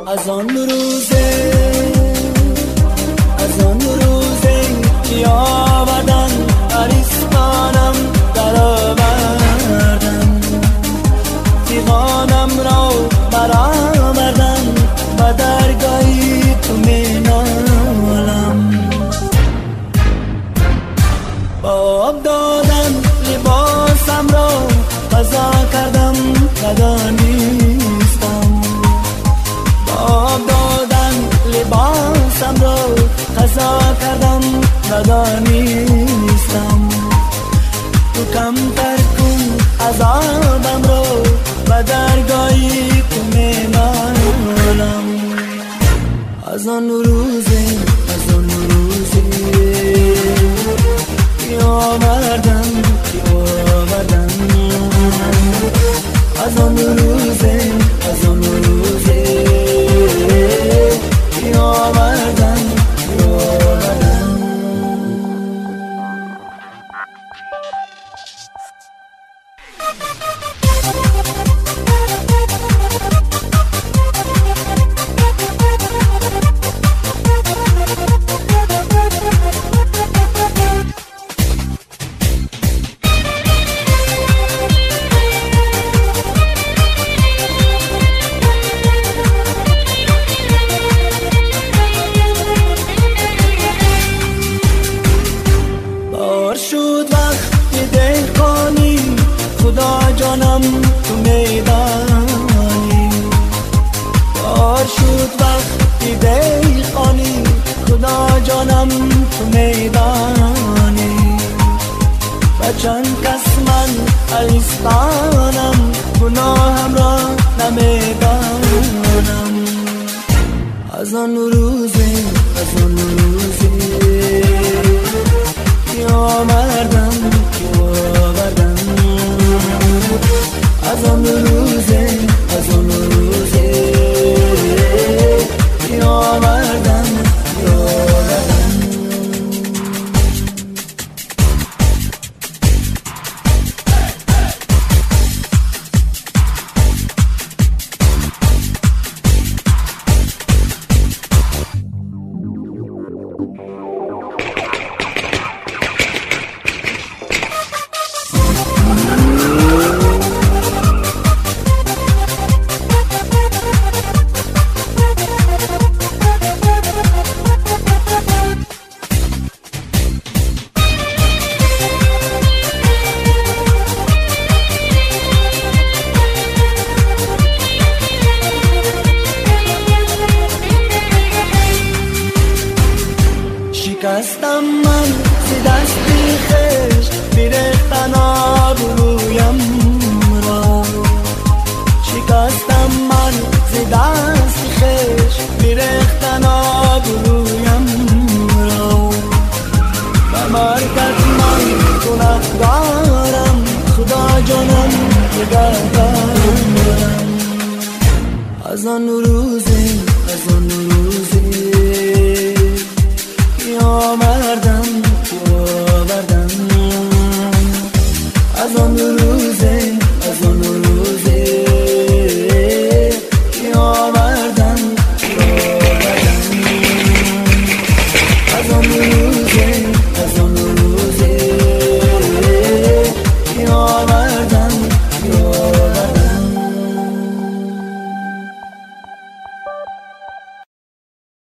از آن روزه که آوردن عریسانم در آوردن تیغانم را برآوردن و درگاهی تو مینالم با آب دادن لباسم را قضا کردم ندانستم با آب دادن لباسم را قضا کردم ندانستم تو کمتر کن عذابم را و درگاهی تو میمالم از آن روزه که آوردن از آن روزه که آوردن شد وقتی دهقانی خدا جانم تو میدانی بار شد وقتی دهقانی خدا جانم تو میدانی و چند کس من عریستانم گناهم را نمیدانم از آن روزه که آوردن از آن روزه که آوردن شکستم من ز دستی خش بیرختن آبرویم را شکستم من ز دستی خش بیرختن آبرویم را و مرکز من گناهگارم خدا جانم نگهدارم از آن روزه